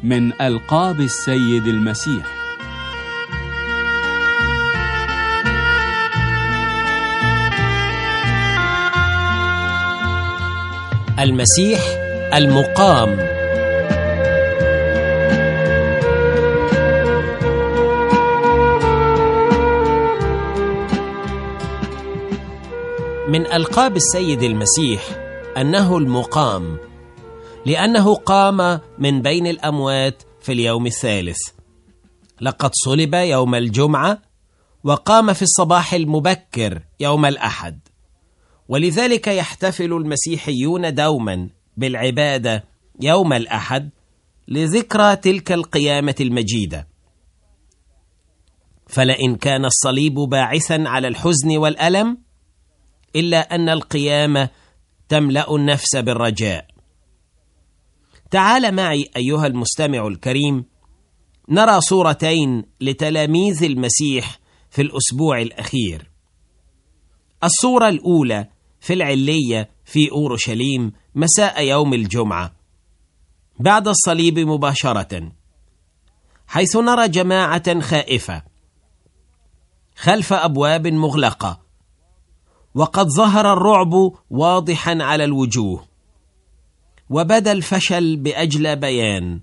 من ألقاب السيد المسيح. المسيح المقام. من ألقاب السيد المسيح أنه المقام، لأنه قام من بين الأموات في اليوم الثالث. لقد صلب يوم الجمعة وقام في الصباح المبكر يوم الأحد، ولذلك يحتفل المسيحيون دوما بالعبادة يوم الأحد لذكرى تلك القيامة المجيدة. فلئن كان الصليب باعثا على الحزن والألم، إلا أن القيامة تملأ النفس بالرجاء. تعال معي أيها المستمع الكريم نرى صورتين لتلاميذ المسيح في الأسبوع الأخير. الصورة الأولى في العلية في أورشليم مساء يوم الجمعة بعد الصليب مباشرة، حيث نرى جماعة خائفة خلف أبواب مغلقة، وقد ظهر الرعب واضحا على الوجوه، وبدا الفشل بأجل بيان،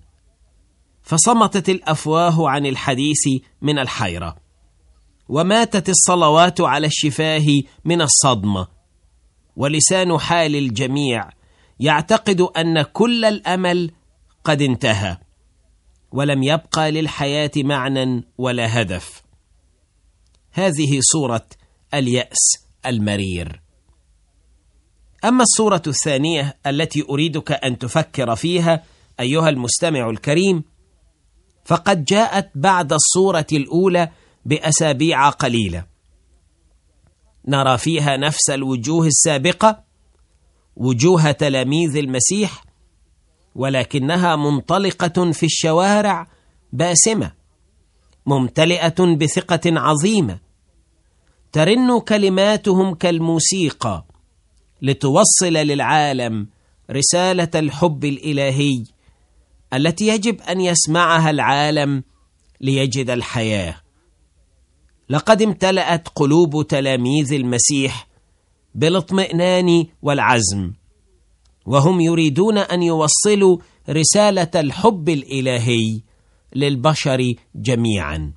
فصمتت الأفواه عن الحديث من الحيرة، وماتت الصلوات على الشفاه من الصدمة، ولسان حال الجميع يعتقد أن كل الأمل قد انتهى، ولم يبقى للحياة معنى ولا هدف. هذه صورة اليأس المرير. أما الصورة الثانية التي أريدك أن تفكر فيها أيها المستمع الكريم، فقد جاءت بعد الصورة الأولى بأسابيع قليلة. نرى فيها نفس الوجوه السابقة، وجوه تلاميذ المسيح، ولكنها منطلقة في الشوارع باسمة، ممتلئة بثقة عظيمة، ترن كلماتهم كالموسيقى لتوصل للعالم رسالة الحب الإلهي التي يجب أن يسمعها العالم ليجد الحياة. لقد امتلأت قلوب تلاميذ المسيح بالاطمئنان والعزم، وهم يريدون أن يوصلوا رسالة الحب الإلهي للبشر جميعا.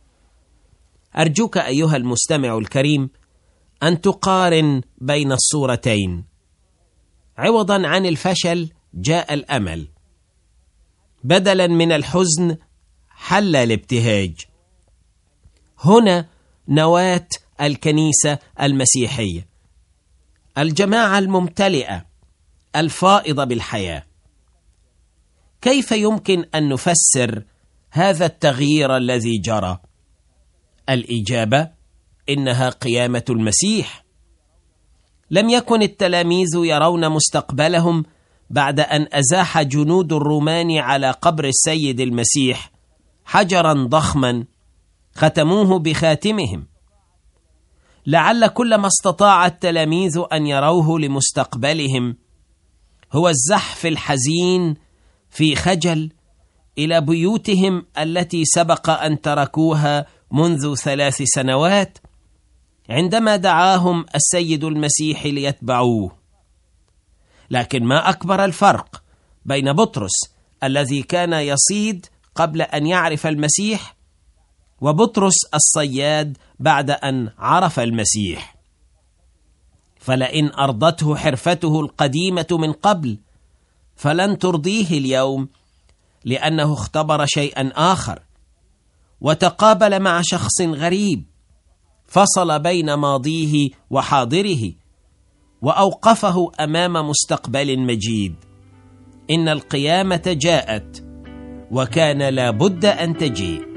أرجوك أيها المستمع الكريم أن تقارن بين الصورتين. عوضا عن الفشل جاء الأمل، بدلا من الحزن حل الابتهاج. هنا نواة الكنيسة المسيحية، الجماعة الممتلئة الفائضة بالحياة. كيف يمكن أن نفسر هذا التغيير الذي جرى؟ الإجابة إنها قيامة المسيح. لم يكن التلاميذ يرون مستقبلهم بعد أن أزاح جنود الرومان على قبر السيد المسيح حجرا ضخما ختموه بخاتمهم. لعل كل ما استطاع التلاميذ أن يروه لمستقبلهم هو الزحف الحزين في خجل إلى بيوتهم التي سبق أن تركوها منذ 3 سنوات عندما دعاهم السيد المسيح ليتبعوه. لكن ما أكبر الفرق بين بطرس الذي كان يصيد قبل أن يعرف المسيح وبطرس الصياد بعد أن عرف المسيح؟ فلئن أرضته حرفته القديمة من قبل فلن ترضيه اليوم، لأنه اختبر شيئا آخر وتقابل مع شخص غريب فصل بين ماضيه وحاضره وأوقفه أمام مستقبل مجيد. إن القيامة جاءت وكان لا بد أن تجيء.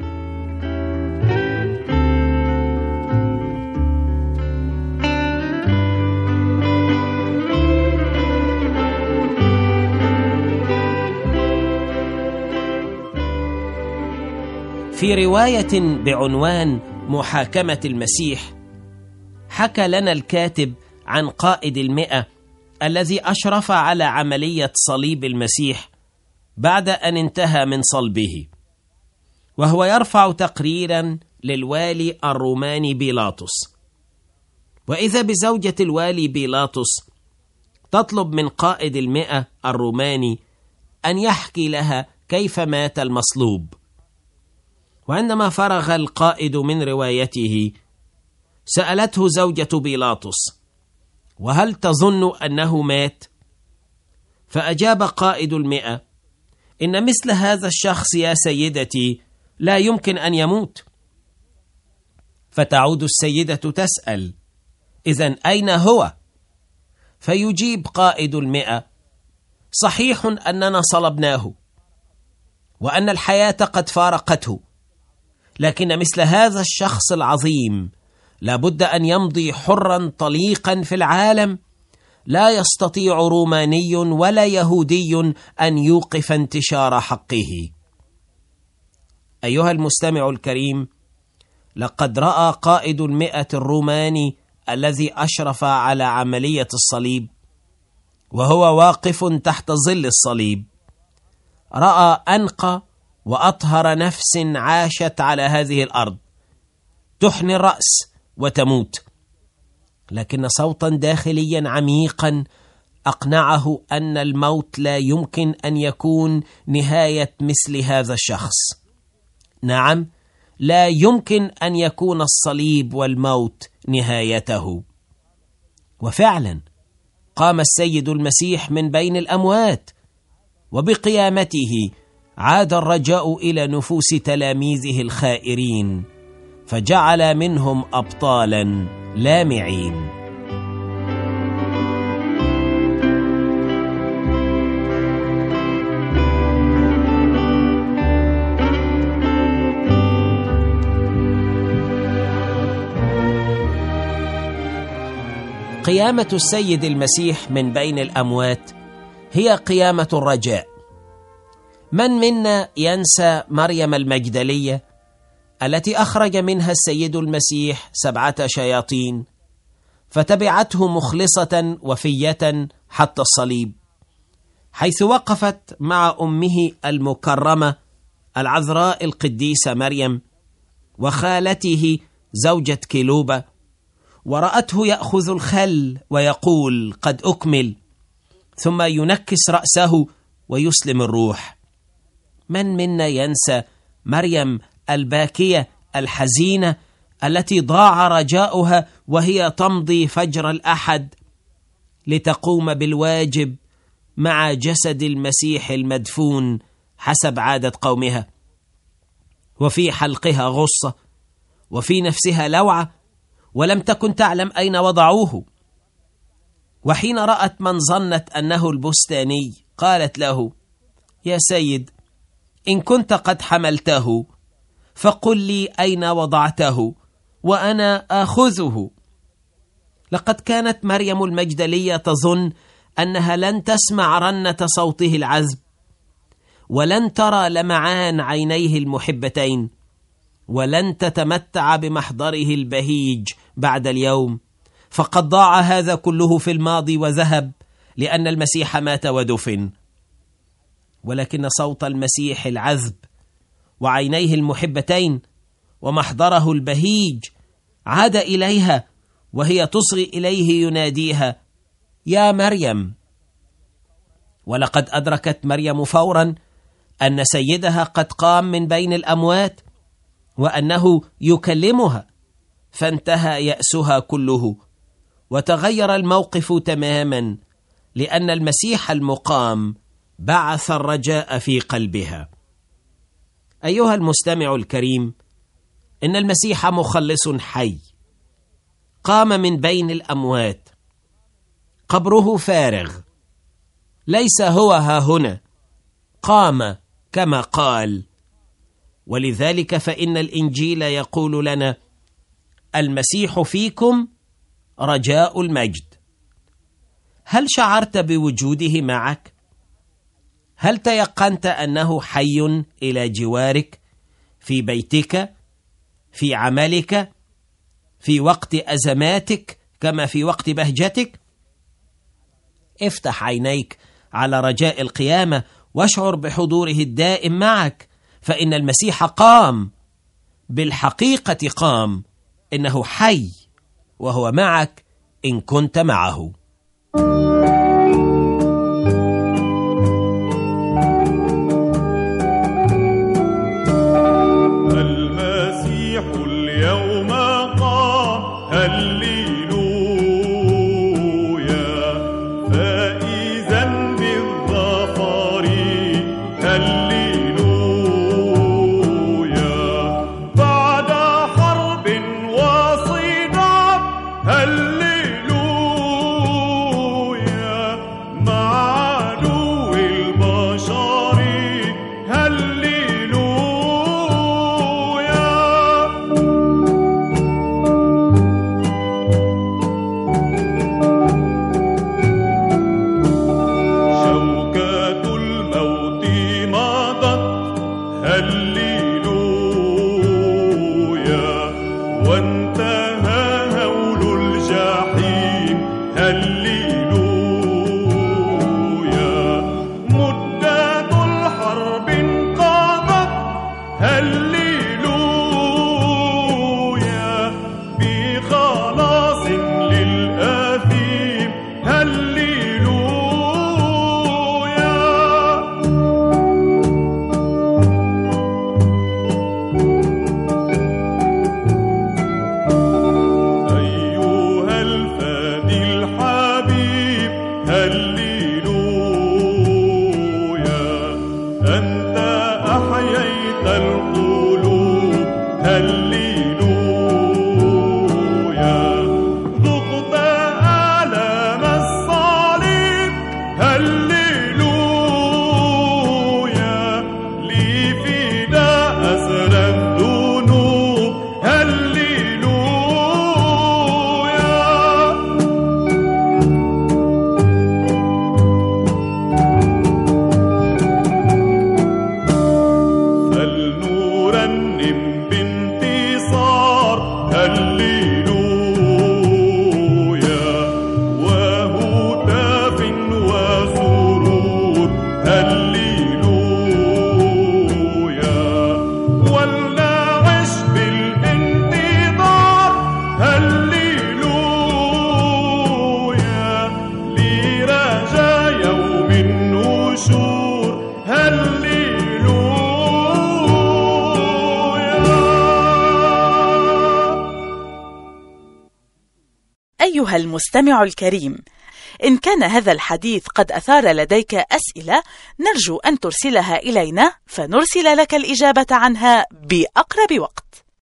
في رواية بعنوان محاكمة المسيح، حكى لنا الكاتب عن قائد 100 الذي أشرف على عملية صليب المسيح بعد أن انتهى من صلبه، وهو يرفع تقريرا للوالي الروماني بيلاطس، وإذا بزوجة الوالي بيلاطس تطلب من قائد 100 الروماني أن يحكي لها كيف مات المصلوب. وعندما فرغ القائد من روايته سألته زوجة بيلاطس: وهل تظن أنه مات؟ فأجاب قائد 100: إن مثل هذا الشخص يا سيدتي لا يمكن أن يموت. فتعود السيدة تسأل: إذن أين هو؟ فيجيب قائد 100: صحيح أننا صلبناه وأن الحياة قد فارقته، لكن مثل هذا الشخص العظيم لابد أن يمضي حرا طليقا في العالم، لا يستطيع روماني ولا يهودي أن يوقف انتشار حقه. أيها المستمع الكريم، لقد رأى قائد 100 الروماني الذي أشرف على عملية الصليب وهو واقف تحت ظل الصليب، رأى أنقى وأطهر نفس عاشت على هذه الأرض تحني الرأس وتموت، لكن صوتا داخليا عميقا أقنعه أن الموت لا يمكن أن يكون نهاية مثل هذا الشخص. نعم، لا يمكن أن يكون الصليب والموت نهايته. وفعلا قام السيد المسيح من بين الأموات، وبقيامته عاد الرجاء إلى نفوس تلاميذه الخائرين، فجعل منهم أبطالا لامعين. قيامة السيد المسيح من بين الأموات هي قيامة الرجاء. من منا ينسى مريم المجدلية التي أخرج منها السيد المسيح 7 شياطين فتبعته مخلصة وفية حتى الصليب، حيث وقفت مع أمه المكرمة العذراء القديسة مريم وخالته زوجة كلوبة، ورأته يأخذ الخل ويقول: قد أكمل، ثم ينكس رأسه ويسلم الروح. من منا ينسى مريم الباكية الحزينة التي ضاع رجاؤها وهي تمضي فجر الأحد لتقوم بالواجب مع جسد المسيح المدفون حسب عادة قومها، وفي حلقها غصة وفي نفسها لوعة، ولم تكن تعلم أين وضعوه. وحين رأت من ظنت أنه البستاني قالت له: يا سيد، إن كنت قد حملته فقل لي أين وضعته وأنا آخذه. لقد كانت مريم المجدلية تظن أنها لن تسمع رنة صوته العذب، ولن ترى لمعان عينيه المحبتين، ولن تتمتع بمحضره البهيج بعد اليوم، فقد ضاع هذا كله في الماضي وذهب، لأن المسيح مات ودفن. ولكن صوت المسيح العذب وعينيه المحبتين ومحضره البهيج عاد إليها، وهي تصغي إليه يناديها: يا مريم. ولقد أدركت مريم فورا أن سيدها قد قام من بين الأموات وأنه يكلمها، فانتهى يأسها كله وتغير الموقف تماما، لأن المسيح المقام بعث الرجاء في قلبها. أيها المستمع الكريم، إن المسيح مخلص حي، قام من بين الأموات، قبره فارغ، ليس هو ها هنا، قام كما قال. ولذلك فإن الإنجيل يقول لنا: المسيح فيكم رجاء المجد. هل شعرت بوجوده معك؟ هل تيقنت أنه حي إلى جوارك، في بيتك، في عملك، في وقت أزماتك كما في وقت بهجتك؟ افتح عينيك على رجاء القيامة واشعر بحضوره الدائم معك، فإن المسيح قام، بالحقيقة قام، إنه حي وهو معك إن كنت معه. المسيح اليوم قام، هللويا، فائزا بالظفر، هللويا، بعد حرب وصدام، هللويا، مع عدو البشر، هللويا. شوكة الموت مضت، هللويا، وانتهى هول الجحيم، هللويا، مدة الحرب انقضت، هللويا، بخلاص للآثيم، هللويا. أيها الفادي الحبيب، هللويا، أنت أحييت القلوب، هللويا، ذقت آلام الصليب، هللويا، لفداء أسرى الذنوب، هللويا. فلنرنم بانتصار، هللويا، وهتاف وسرور، هللويا، ولنعش بالانتظار، هللويا، لرجاء يوم النشور، هللويا. أيها المستمع الكريم، إن كان هذا الحديث قد أثار لديك أسئلة، نرجو أن ترسلها إلينا فنرسل لك الإجابة عنها بأقرب وقت.